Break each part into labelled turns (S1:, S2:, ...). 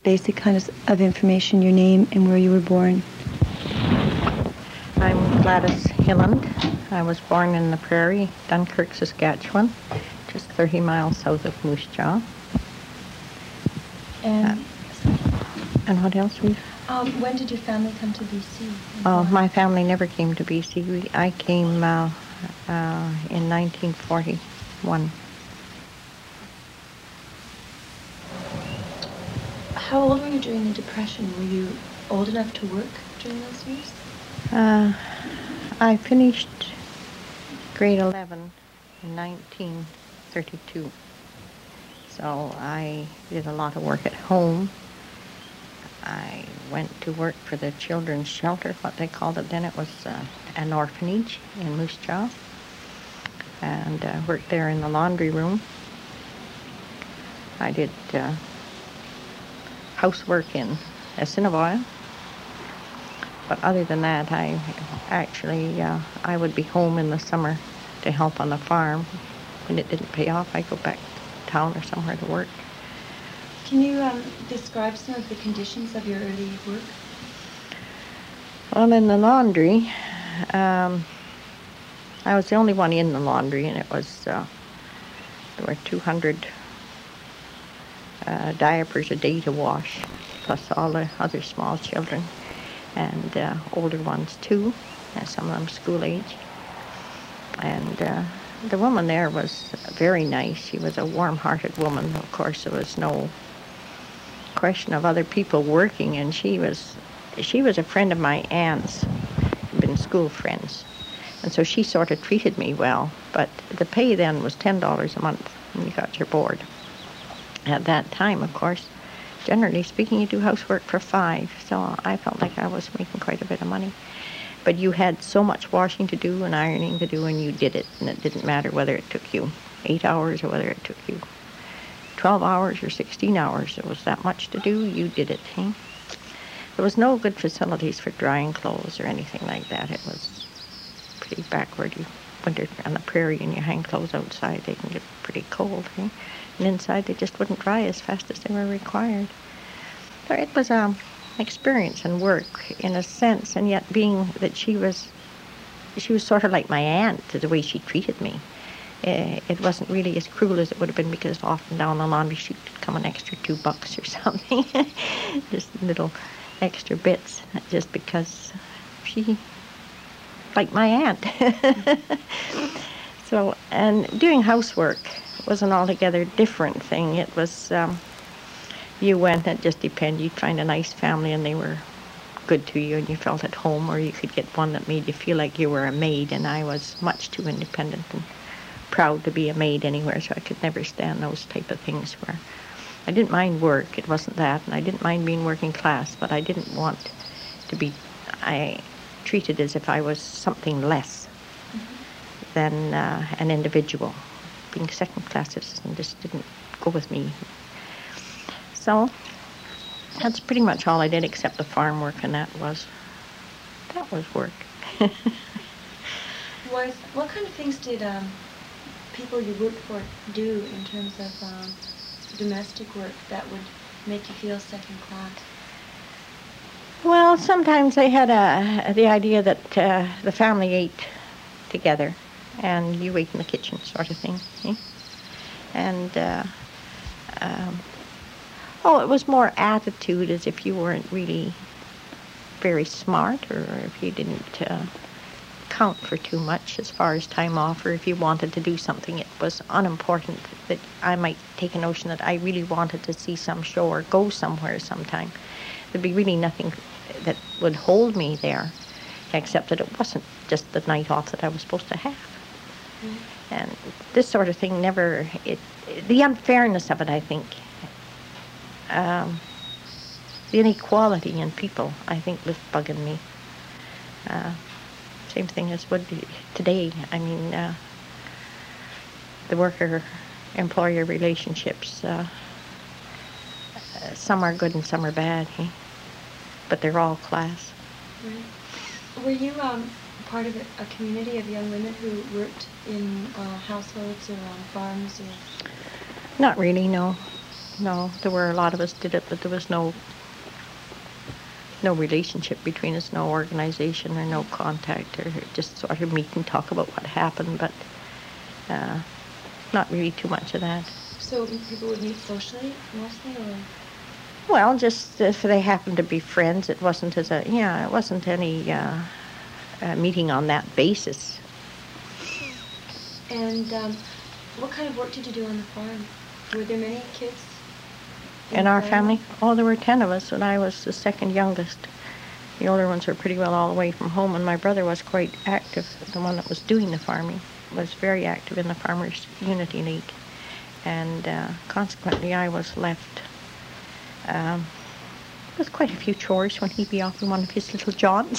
S1: basic kind of information, your name and where you were born.
S2: I'm Gladys Hilland. I was born in the Prairie, Dunkirk, Saskatchewan, just 30 miles south of Moose Jaw. And what else?
S1: When did your family come to BC?
S2: Oh, my family never came to BC. I came in 1941.
S1: How old were you during the Depression? Were you old enough to work during those years?
S2: I finished grade 11 in 1932. So I did a lot of work at home. I went to work for the children's shelter, what they called it then. It was an orphanage in Moose Jaw. And worked there in the laundry room. I did housework in Assiniboine. But other than that, I would be home in the summer to help on the farm. When it didn't pay off, I'd go back to town or somewhere to work.
S1: Can you describe some of the conditions of your early work?
S2: Well, in the laundry, I was the only one in the laundry, and it was, there were 200 diapers a day to wash, plus all the other small children, and older ones too, and some of them school age. And the woman there was very nice. She was a warm-hearted woman. Of course, there was no question of other people working, and she was a friend of my aunt's, been school friends, and so she sort of treated me well. But the pay then was $10 a month when you got your board. At that time, of course, generally speaking, you do housework for $5, so I felt like I was making quite a bit of money. But you had so much washing to do and ironing to do, and you did it, and it didn't matter whether it took you 8 hours or whether it took you 12 hours or 16 hours. There was that much to do, you did it. Eh? There was no good facilities for drying clothes or anything like that. It was pretty backward. You winter on the prairie and you hang clothes outside, they can get pretty cold. Eh? And inside they just wouldn't dry as fast as they were required. So it was experience and work in a sense, and yet being that she was sort of like my aunt, the way she treated me. It wasn't really as cruel as it would have been, because often down the laundry chute would come an extra $2 or something. Just little extra bits, just because she, like my aunt. So, and doing housework was an altogether different thing. It was, you went, it just depended. You'd find a nice family and they were good to you and you felt at home, or you could get one that made you feel like you were a maid, and I was much too independent and proud to be a maid anywhere, so I could never stand those type of things where I didn't mind work, it wasn't that, and I didn't mind being working class, but I didn't want to be treated as if I was something less than an individual. Being second-class citizen just didn't go with me. So that's pretty much all I did, except the farm work, and that was work.
S1: What kind of things did people you worked for do in terms of domestic work that would make you feel second class?
S2: Well, sometimes they had the idea that the family ate together and you ate in the kitchen, sort of thing. Eh? And it was more attitude, as if you weren't really very smart, or if you didn't count for too much as far as time off, or if you wanted to do something, it was unimportant that I might take a notion that I really wanted to see some show or go somewhere sometime. There'd be really nothing that would hold me there, except that it wasn't just the night off that I was supposed to have. And this sort of thing never, the unfairness of it, I think, the inequality in people, I think, was bugging me. Same thing as would be today. I mean, the worker-employer relationships, some are good and some are bad, eh? But they're all class.
S1: Right. Were you part of a community of young women who worked in households or on farms? Or?
S2: Not really, no. No, there were a lot of us did it, but there was no relationship between us, no organization or no contact, or just sort of meet and talk about what happened, but not really too much of that.
S1: So people would meet socially mostly, or?
S2: Well, just if they happened to be friends, it wasn't it wasn't any meeting on that basis.
S1: And what kind of work did you do on the farm? Were there many kids?
S2: In our family? Oh, there were 10 of us, and I was the second youngest. The older ones were pretty well all away from home, and my brother was quite active. The one that was doing the farming was very active in the Farmers Unity League, and consequently I was left with quite a few chores when he'd be off in one of his little jaunts.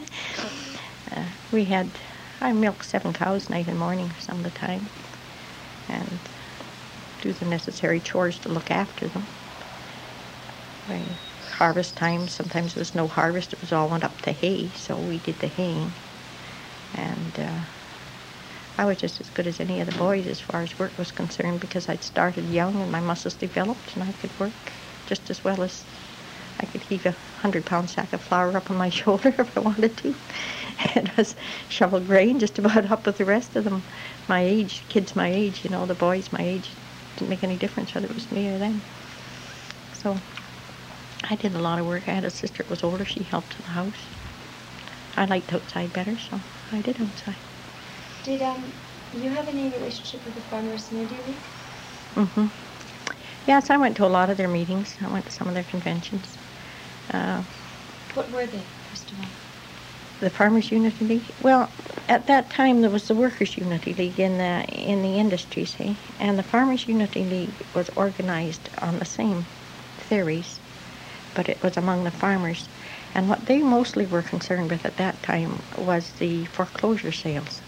S2: I milked 7 cows night and morning some of the time, and do the necessary chores to look after them. By harvest time, sometimes there was no harvest, it was all went up to hay, so we did the haying. And I was just as good as any of the boys as far as work was concerned, because I'd started young and my muscles developed, and I could work just as well as I could heave a 100-pound sack of flour up on my shoulder if I wanted to. And was shovel grain just about up with the rest of them. My age, kids my age, the boys my age, didn't make any difference whether it was me or them. So I did a lot of work. I had a sister that was older. She helped in the house. I liked outside better, so I did outside.
S1: Did you have any relationship with the Farmers Unity League?
S2: Mm-hmm. Yes, I went to a lot of their meetings. I went to some of their conventions.
S1: What were they, first of all?
S2: The Farmers Unity League? Well, at that time there was the Workers Unity League in the industries, and the Farmers Unity League was organized on the same theories, but it was among the farmers. And what they mostly were concerned with at that time was the foreclosure sales.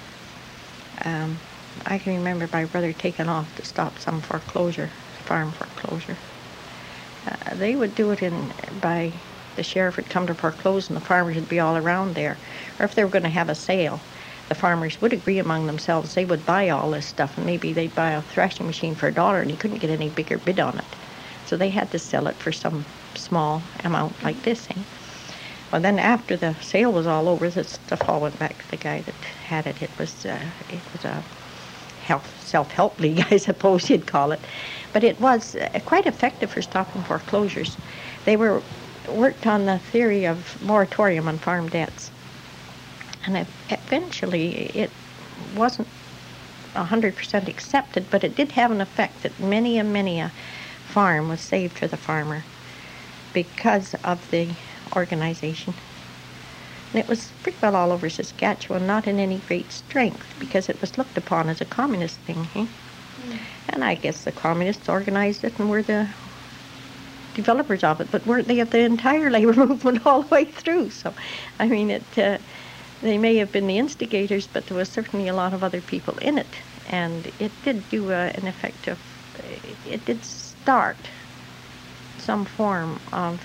S2: I can remember my brother taking off to stop some farm foreclosure. They would do it by the sheriff would come to foreclose, and the farmers would be all around there. Or if they were going to have a sale, the farmers would agree among themselves. They would buy all this stuff, and maybe they'd buy a thrashing machine for $1, and he couldn't get any bigger bid on it. So they had to sell it for some small amount like this. Well, then after the sale was all over, the stuff all went back to the guy that had it. It was a self-help league, I suppose you'd call it. But it was quite effective for stopping foreclosures. They worked on the theory of moratorium on farm debts. And eventually it wasn't 100% accepted, but it did have an effect that many a farm was saved for the farmer because of the organization. And it was pretty well all over Saskatchewan, not in any great strength, because it was looked upon as a communist thing. And I guess the communists organized it and were the developers of it, but weren't they of the entire labor movement all the way through? So, I mean, they may have been the instigators, but there was certainly a lot of other people in it, and it did do an effect of, it did start some form of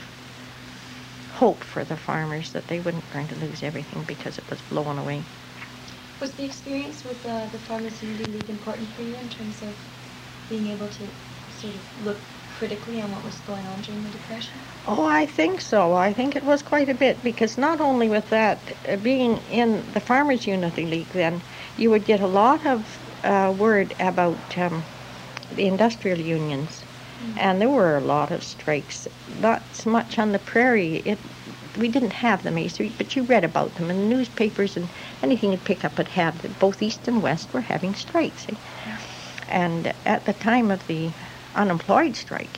S2: hope for the farmers that they weren't going to lose everything because it was blowing away.
S1: Was the experience with the Farmers Unity League important for you in terms of being able to sort of look critically on what was going on during the Depression?
S2: Oh, I think so. I think it was quite a bit, because not only with that, being in the Farmers Unity League then, you would get a lot of word about the industrial unions. And there were a lot of strikes, not so much on the prairie. We didn't have them, but you read about them in the newspapers, and anything you'd pick up would have that both East and West were having strikes. And at the time of the unemployed strike,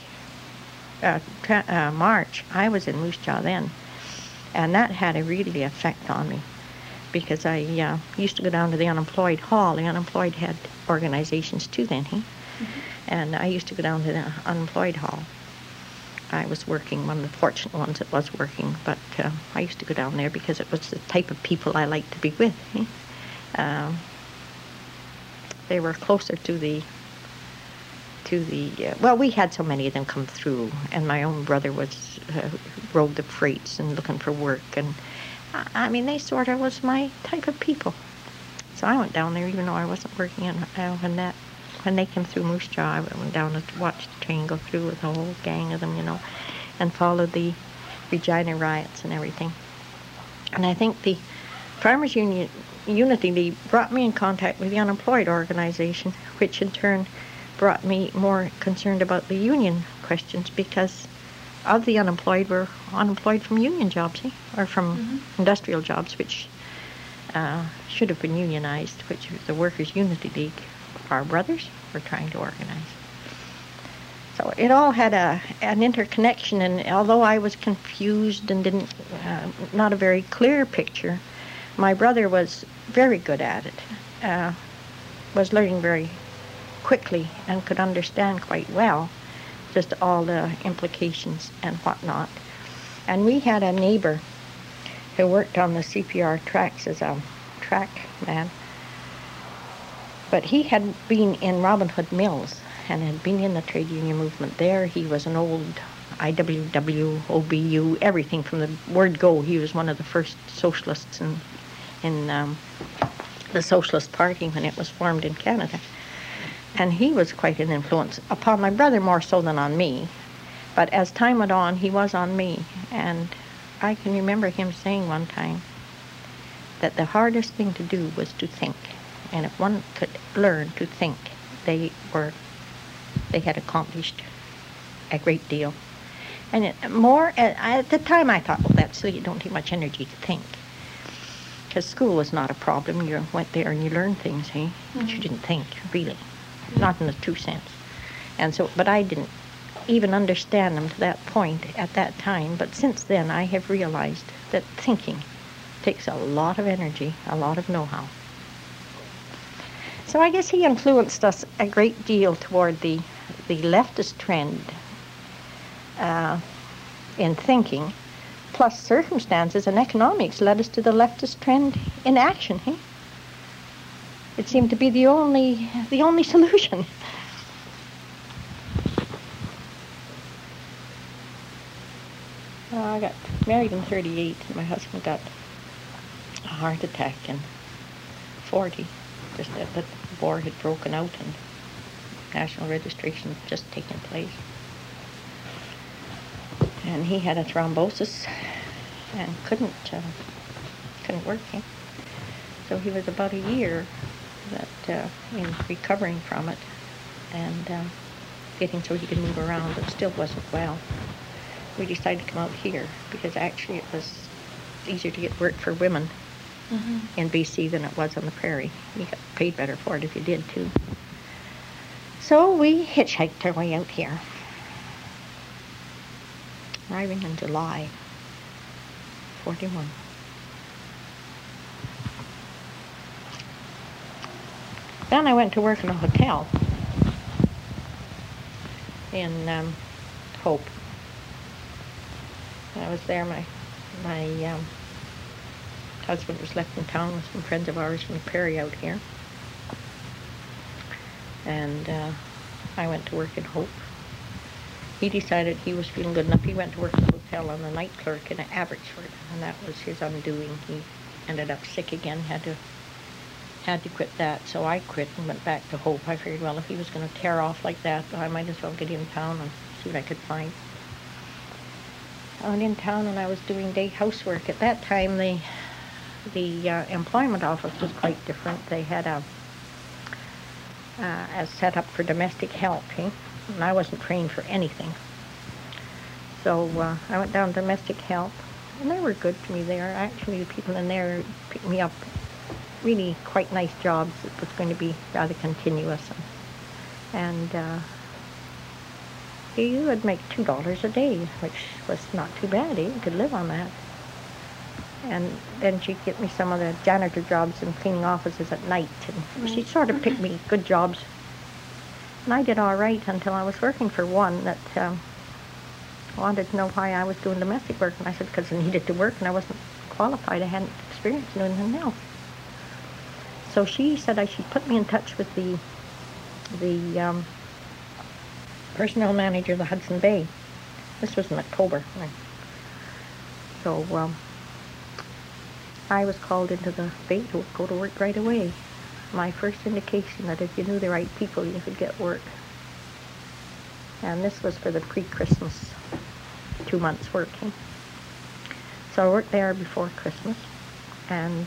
S2: March, I was in Moose Jaw then, and that had a really effect on me, because I used to go down to the unemployed hall. The unemployed had organizations too then, and I used to go down to the unemployed hall. I was working, one of the fortunate ones that was working, but I used to go down there because it was the type of people I liked to be with. They were closer to the well, we had so many of them come through, and my own brother rode the freights and looking for work, and I mean, they sort of was my type of people. So I went down there even though I wasn't working in that when they came through Moose Jaw, I went down to watch the train go through with a whole gang of them, and followed the Regina riots and everything. And I think the Farmers Union Unity League brought me in contact with the unemployed organization, which in turn brought me more concerned about the union questions, because of the unemployed were unemployed from union jobs, or from industrial jobs, which should have been unionized, which the Workers' Unity League, our brothers, were trying to organize. So it all had an interconnection, and although I was confused and didn't, not a very clear picture, my brother was very good at it, was learning very quickly and could understand quite well just all the implications and whatnot. And we had a neighbor who worked on the CPR tracks as a track man, but he had been in Robin Hood Mills and had been in the trade union movement there. He was an old IWW, OBU, everything from the word go. He was one of the first socialists in the Socialist Party when it was formed in Canada. And he was quite an influence upon my brother, more so than on me. But as time went on, he was on me. And I can remember him saying one time that the hardest thing to do was to think. And if one could learn to think, they had accomplished a great deal. And at the time I thought, well, that's so you don't take much energy to think. Because school was not a problem. You went there and you learned things, but you didn't think, really. Not in the true sense. And so, but I didn't even understand them to that point at that time. But since then, I have realized that thinking takes a lot of energy, a lot of know-how. So I guess he influenced us a great deal toward the leftist trend in thinking, plus circumstances and economics led us to the leftist trend in action. It seemed to be the only solution. I got married in 1938, and my husband got a heart attack in 1940. Just that the war had broken out and national registration had just taken place. And he had a thrombosis and couldn't work. So he was about a year in recovering from it and getting so he could move around, but still wasn't well. We decided to come out here because actually it was easier to get work for women in BC than it was on the prairie. You got paid better for it if you did too. So we hitchhiked our way out here, arriving in July 1941. Then I went to work in a hotel in Hope. I was there. My husband was left in town with some friends of ours from the prairie out here. And I went to work in Hope. He decided he was feeling good enough. He went to work in the hotel on the night clerk in Abbotsford, and that was his undoing. He ended up sick again, had to quit that, so I quit and went back to Hope. I figured, well, if he was going to tear off like that, I might as well get in town and see what I could find. I went in town and I was doing day housework. At that time, the employment office was quite different. They had a set up for domestic help, and I wasn't trained for anything. So I went down to domestic help, and they were good to me there. Actually, the people in there picked me up really quite nice jobs. It was going to be rather continuous, and you would make $2 a day, which was not too bad. You could live on that. And then she'd get me some of the janitor jobs and cleaning offices at night, and she sort of picked me good jobs. And I did all right until I was working for one that wanted to know why I was doing domestic work, and I said because I needed to work and I wasn't qualified. I hadn't experienced doing anything else. So she said I should put me in touch with the personnel manager of the Hudson Bay. This was in October. So I was called into the bay to go to work right away. my first indication that if you knew the right people, you could get work. And this was for the pre-Christmas 2 months working. So I worked there before Christmas. And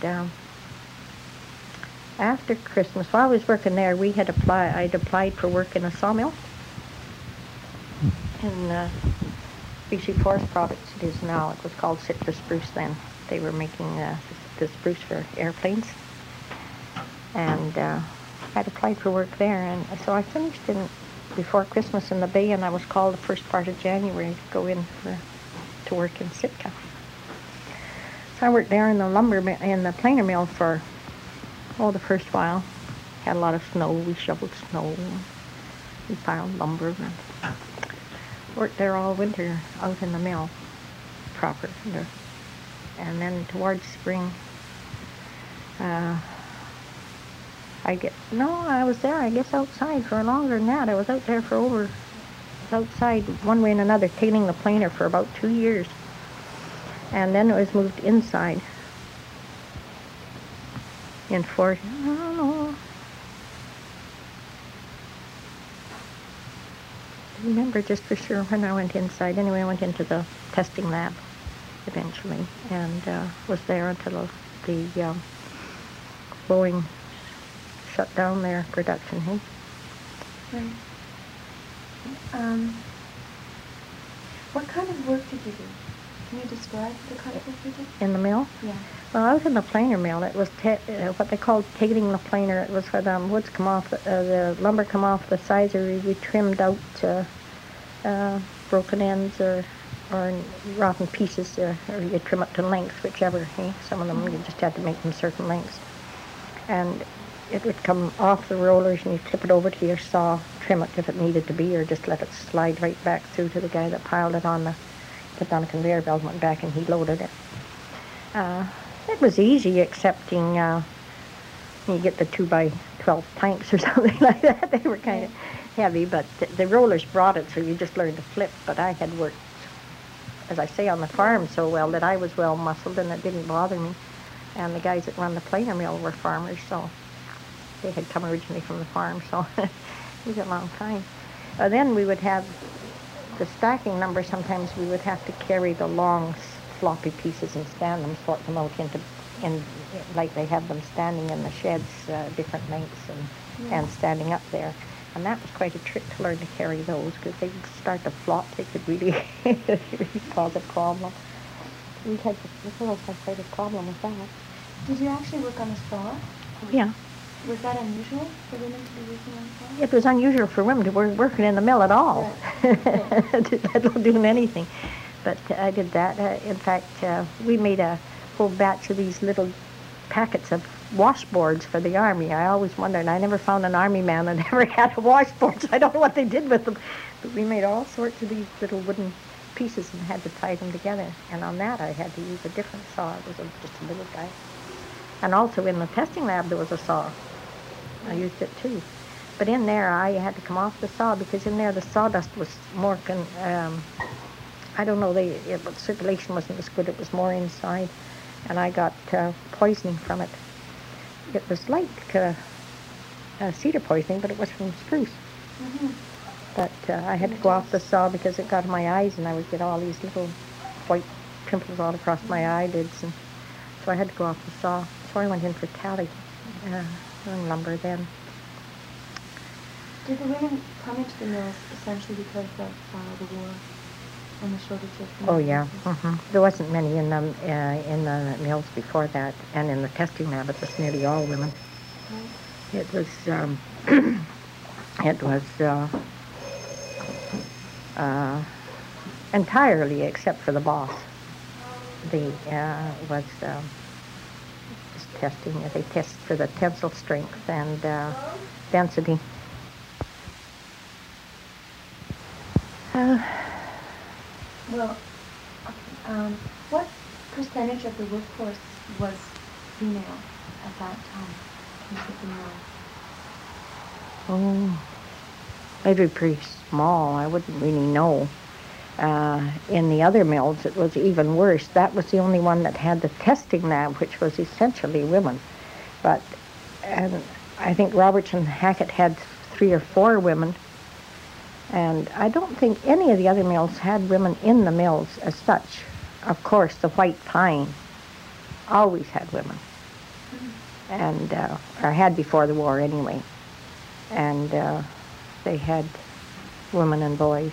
S2: after Christmas, while I was working there, I'd applied for work in a sawmill in BC Forest Products. It is now. It was called Citrus Spruce then. They were making the spruce for airplanes. And I'd applied for work there. And so I finished before Christmas in the Bay, and I was called the first part of January to go in to work in Sitka. So I worked there in the planer mill for the first while. Had a lot of snow. We shoveled snow. We piled lumber. And worked there all winter out in the mill proper. And then towards spring, I was there, I guess, outside for longer than that. I was out there outside one way and another, tailing the planer for about 2 years. And then it was moved inside in Fort, I don't know. I remember just for sure when I went inside. Anyway, I went into the testing lab eventually, and was there until the Boeing shut down their production.
S1: Right. What kind of work did you do? Can you describe the kind of work you did?
S2: In the mill?
S1: Yeah.
S2: Well, I was in the planer mill. It was what they called tailing the planer. It was where the woods come off, the lumber come off the sides, or we trimmed out broken ends or rotten pieces, or you trim up to length, whichever. Some of them you just had to make them certain lengths. And it would come off the rollers, and you clip it over to your saw, trim it if it needed to be, or just let it slide right back through to the guy that piled it put it on a conveyor belt, went back, and he loaded it. It was easy, excepting you get the 2x12 planks or something like that. They were kind of heavy, but the rollers brought it, so you just learned to flip. But I had worked, as I say, on the farm so well that I was well muscled, and it didn't bother me. And the guys that run the planer mill were farmers, so they had come originally from the farm, so it was a long time. Then we would have the stacking number. Sometimes we would have to carry the long floppy pieces and stand them, sort them out like they have them standing in the sheds, different lengths, and standing up there. And that was quite a trick to learn to carry those, because they would start to flop. They could really, really cause a problem. We had quite a problem with that.
S1: Did you actually work on a saw?
S2: Yeah.
S1: Was that unusual for women to be working on a saw?
S2: It was unusual for women to working in the mill at all,
S1: Right.
S2: let alone doing anything. But I did that. In fact, we made a whole batch of these little packets of washboards for the Army. I always wondered. I never found an Army man that ever had a washboard, so I don't know what they did with them. But we made all sorts of these little wooden pieces and had to tie them together. And on that, I had to use a different saw. It was just a little guy. And also in the testing lab, there was a saw. I used it too. But in there, I had to come off the saw, because in there the sawdust was more, I don't know, circulation wasn't as good. It was more inside. And I got poisoning from it. It was like cedar poisoning, but it was from spruce.
S1: Mm-hmm.
S2: But I had to go off the saw because it got in my eyes, and I would get all these little white pimples all across my eyelids, and so I had to go off the saw. So I went in for tally doing lumber then.
S1: Did the women come into the mills essentially because of the war and the shortage of?
S2: Oh yeah. Mm-hmm. There wasn't many in the mills before that, and in the testing lab it was nearly all women. Right. It was entirely, except for the boss. Was just testing. They test for the tensile strength and density.
S1: Well, what percentage of the workforce was female at that time? Can you think of
S2: Oh, maybe pretty small. I wouldn't really know. In the other mills, it was even worse. That was the only one that had the testing lab, which was essentially women. But I think Robertson Hackett had 3 or 4 women, and I don't think any of the other mills had women in the mills as such. Of course, the White Pine always had women, and or had before the war anyway, and they had women and boys.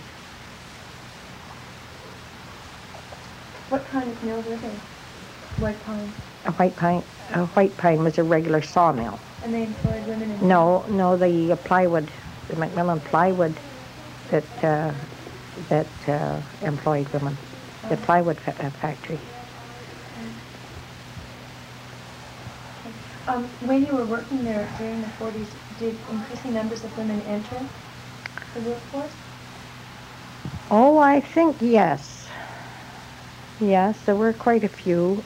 S1: What kind of mill were they? White Pine.
S2: A White Pine was a regular sawmill.
S1: And they employed women in
S2: No, the plywood, the Macmillan plywood that employed women, the plywood factory.
S1: When you were working there during the 40s, did increasing numbers of women enter the workforce?
S2: Oh, I think yes. Yes, there were quite a few.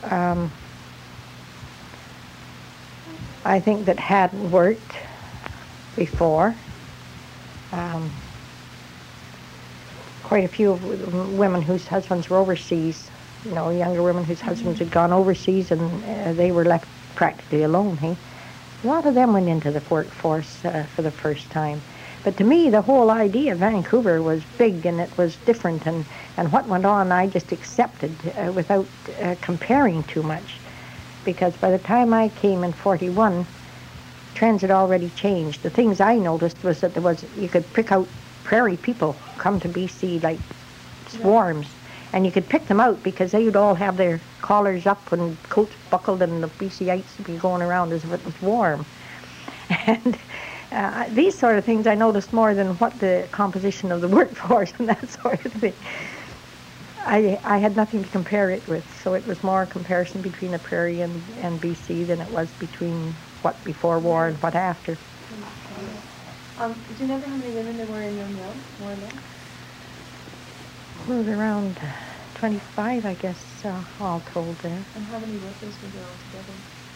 S2: I think that hadn't worked before. Quite a few of women whose husbands were overseas, younger women whose husbands had gone overseas, and they were left practically alone. Hey? A lot of them went into the workforce for the first time. But to me, the whole idea of Vancouver was big, and it was different, and what went on I just accepted without comparing too much. Because by the time I came in 41, trends had already changed. The things I noticed was that you could pick out prairie people come to BC like swarms, and you could pick them out because they would all have their collars up and coats buckled, and the BCites would be going around as if it was warm. And these sort of things I noticed more than what the composition of the workforce and that sort of thing. I had nothing to compare it with, so it was more a comparison between the prairie and BC than it was between what before war and what after.
S1: Do you remember how many women there were in your mill, more or less?
S2: Well, it was around 25, I guess, all told there.
S1: And how many workers were there altogether?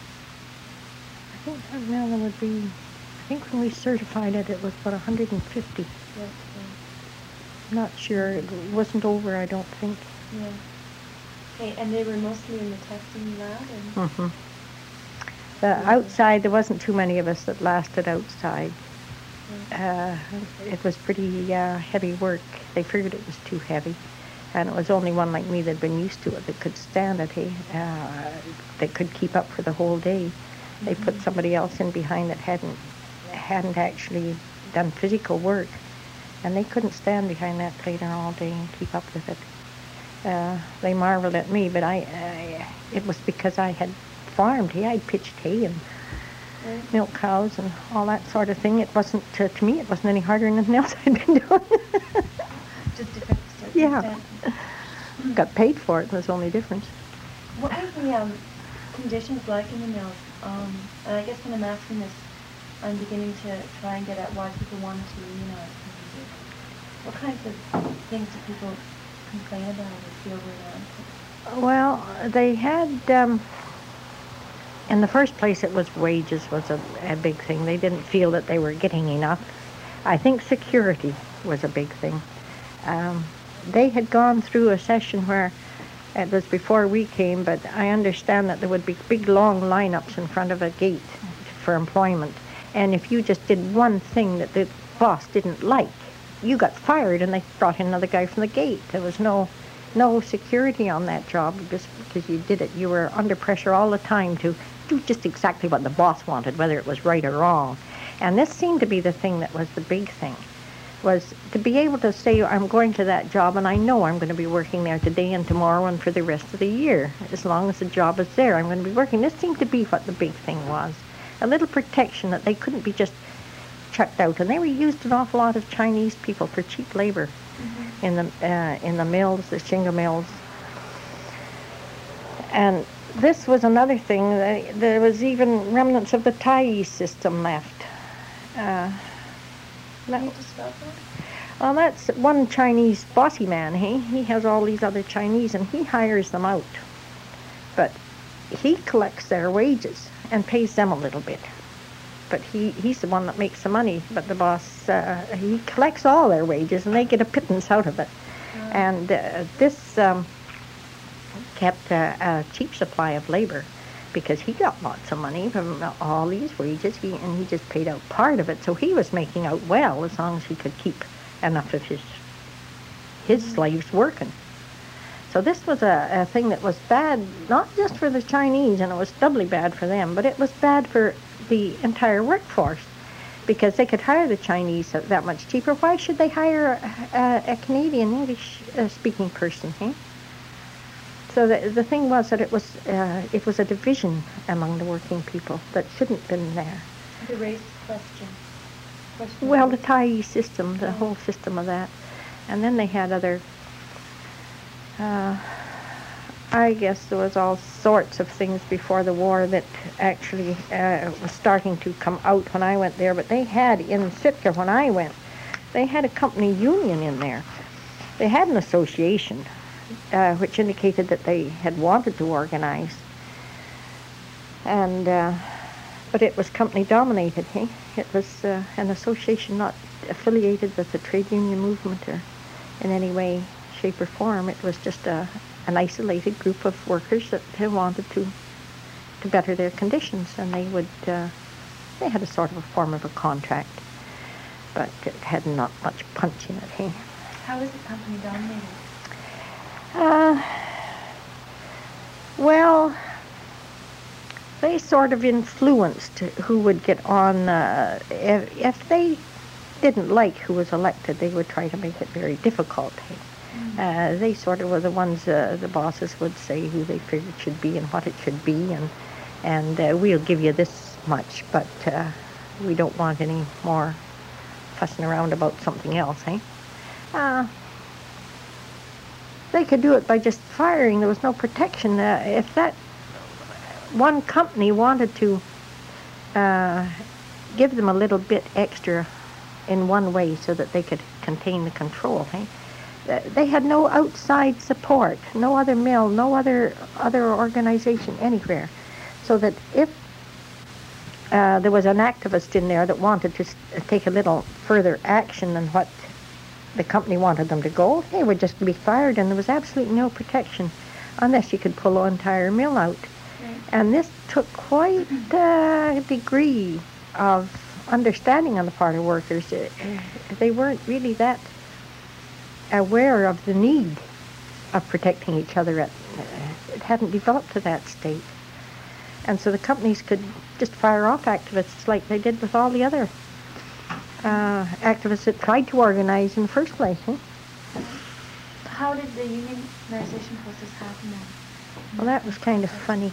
S2: I think that mill would be, I think when we certified it, it was about 150.
S1: Yes,
S2: Not sure. It wasn't over, I don't think.
S1: yeah. Okay, and they were mostly in the testing lab? And
S2: Mm-hmm. The outside, there wasn't too many of us that lasted outside. It was pretty heavy work. They figured it was too heavy, and it was only one like me that had been used to it that could stand it, that could keep up for the whole day. They put somebody else in behind that hadn't actually done physical work, and they couldn't stand behind that plater all day and keep up with it. They marveled at me, but it was because I had farmed. I'd pitched hay and milk cows and all that sort of thing. It wasn't, to me, it wasn't any harder than anything else I'd been doing.
S1: just different circumstances.
S2: Yeah. Got paid for it, was the only difference.
S1: What were the conditions like in the mills? And I guess when I'm asking this, I'm beginning to try and get at why people wanted to unionize. What kinds of things do people complain about or feel were inadequate?
S2: Well, they had, in the first place, it was wages was a big thing. They didn't feel that they were getting enough. I think security was a big thing. They had gone through a session where it was before we came, but I understand that there would be big long lineups in front of a gate for employment. And if you just did one thing that the boss didn't like, you got fired, and they brought in another guy from the gate. There was no security on that job just because you did it. You were under pressure all the time to do just exactly what the boss wanted, whether it was right or wrong. And this seemed to be the thing that was the big thing, was to be able to say, I'm going to that job and I know I'm going to be working there today and tomorrow and for the rest of the year. As long as the job is there, I'm going to be working. This seemed to be what the big thing was. A little protection that they couldn't be just chucked out. And they were used an awful lot of Chinese people for cheap labor in the mills, the shingle mills. And this was another thing. There was even remnants of the Thai system left.
S1: Can you describe that?
S2: Well, that's one Chinese bossy man. He has all these other Chinese, and he hires them out. But he collects their wages and pays them a little bit. But he's the one that makes the money. But the boss, he collects all their wages, and they get a pittance out of it. And this kept a cheap supply of labor. because he got lots of money from all these wages, and he just paid out part of it, so he was making out well as long as he could keep enough of his slaves working. So this was a thing that was bad, not just for the Chinese, and it was doubly bad for them, but it was bad for the entire workforce, because they could hire the Chinese that much cheaper. Why should they hire a Canadian English-speaking person? Eh? So the thing was that it was a division among the working people that shouldn't have been there.
S1: The race question.
S2: Well, the Thai system, the whole system of that. And then they had other, I guess there was all sorts of things before the war that actually was starting to come out when I went there. But they had in Sitka, when I went, they had a company union in there. They had an association, which indicated that they had wanted to organize. And but it was company dominated. Eh? It was an association not affiliated with the trade union movement or in any way, shape, or form. It was just an isolated group of workers that wanted to better their conditions, and they would they had a sort of a form of a contract, but it had not much punch in it. Eh?
S1: How is the company dominated?
S2: Well, they sort of influenced who would get on. If they didn't like who was elected, they would try to make it very difficult. They sort of were the ones, the bosses would say who they figured should be and what it should be, and we'll give you this much, but we don't want any more fussing around about something else. They could do it by just firing. There was no protection. If that one company wanted to give them a little bit extra in one way so that they could contain the control, they had no outside support, no other mill, no other organization anywhere. So that if there was an activist in there that wanted to take a little further action than what the company wanted them to go, they would just be fired, and there was absolutely no protection unless you could pull an entire mill out. Right. And this took quite a degree of understanding on the part of workers. They weren't really that aware of the need of protecting each other. It hadn't developed to that state. And so the companies could just fire off activists like they did with all the other activists that tried to organize in the first place.
S1: How did the unionization process happen then?
S2: Well, that was kind of funny.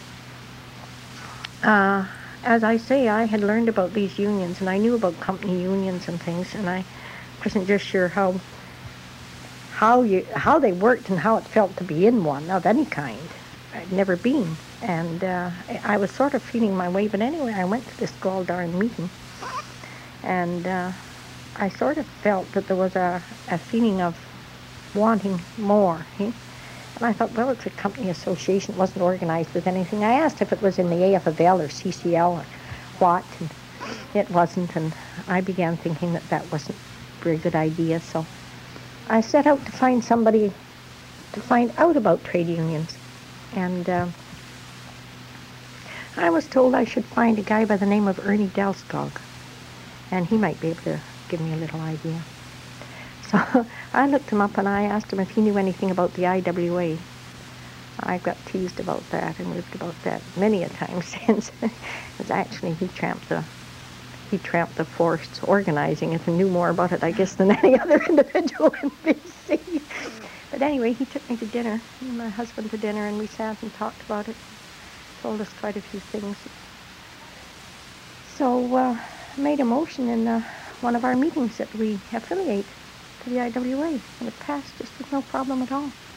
S2: As I say, I had learned about these unions, and I knew about company unions and things, and I wasn't just sure how they worked and how it felt to be in one of any kind. I'd never been, and I was sort of feeling my way. But anyway, I went to this gall darn meeting, and I sort of felt that there was a feeling of wanting more. And I thought, well, it's a company association. It wasn't organized with anything. I asked if it was in the AFL or CCL or what, and it wasn't. And I began thinking that wasn't a very good idea. So I set out to find somebody to find out about trade unions. And I was told I should find a guy by the name of Ernie Dalskog, and he might be able to give me a little idea. So I looked him up and I asked him if he knew anything about the IWA. I got teased about that and ribbed about that many a time since. Because actually he tramped the force organizing it and knew more about it, I guess, than any other individual in BC. But anyway, he took me to dinner, and my husband to dinner, and we sat and talked about it. Told us quite a few things. So made a motion in one of our meetings that we affiliate to the IWA, and it passed just with no problem at all.